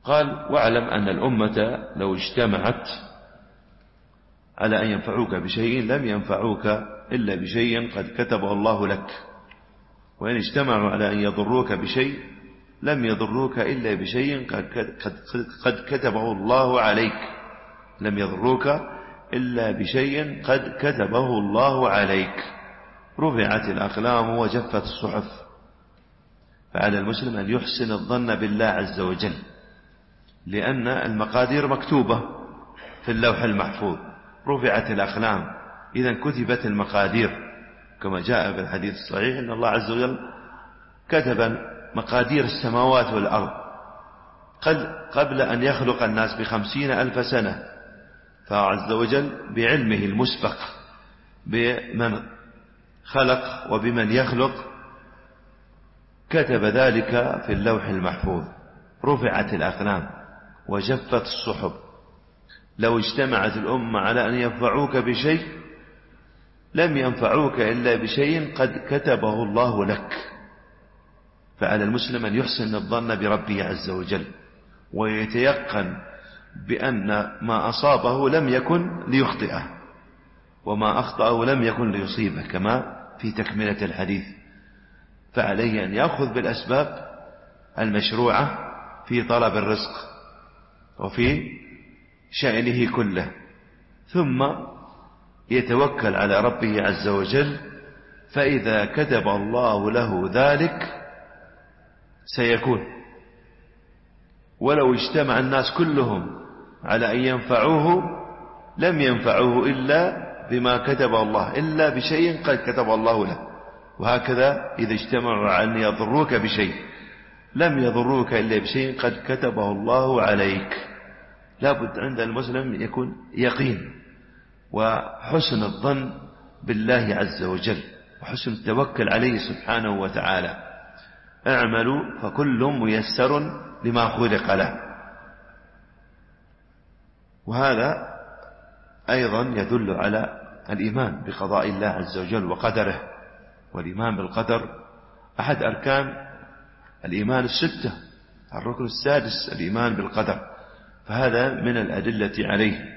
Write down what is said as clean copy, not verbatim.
قال: واعلم أن الأمة لو اجتمعت على أن ينفعوك بشيء لم ينفعوك إلا بشيء قد كتبه الله لك، وإن اجتمعوا على أن يضروك بشيء لم يضروك إلا بشيء قد كتبه الله عليك. لم يضروك إلا بشيء قد كتبه الله عليك. رفعت الأقلام وجفت الصحف، فعلى المسلم أن يحسن الظن بالله عز وجل، لأن المقادير مكتوبة في اللوح المحفوظ. رفعت الأقلام، إذا كتبت المقادير، كما جاء في الحديث الصحيح أن الله عز وجل كتب مقادير السماوات والأرض قبل أن يخلق الناس ب50,000 سنة. فعز وجل بعلمه المسبق بمن خلق وبمن يخلق كتب ذلك في اللوح المحفوظ. رفعت الأقلام وجفت الصحف. لو اجتمعت الأمة على أن ينفعوك بشيء لم ينفعوك إلا بشيء قد كتبه الله لك. فعلى المسلم أن يحسن الظن بربه عز وجل، ويتيقن بأن ما أصابه لم يكن ليخطئه، وما أخطأه لم يكن ليصيبه، كما في تكملة الحديث. فعليه أن يأخذ بالأسباب المشروعة في طلب الرزق وفي شأنه كله، ثم يتوكل على ربه عز وجل، فإذا كتب الله له ذلك سيكون. ولو اجتمع الناس كلهم على أن ينفعوه لم ينفعوه إلا بما كتب الله، إلا بشيء قد كتب الله له. وهكذا إذا اجتمعوا على أن يضروك بشيء لم يضروك إلا بشيء قد كتبه الله عليك. لابد عند المسلم يكون يقين وحسن الظن بالله عز وجل، وحسن التوكل عليه سبحانه وتعالى. اعملوا فكل ميسر لما خلق له. وهذا أيضا يدل على الإيمان بقضاء الله عز وجل وقدره. والإيمان بالقدر أحد أركان الإيمان الستة، الركن السادس الإيمان بالقدر، فهذا من الأدلة عليه.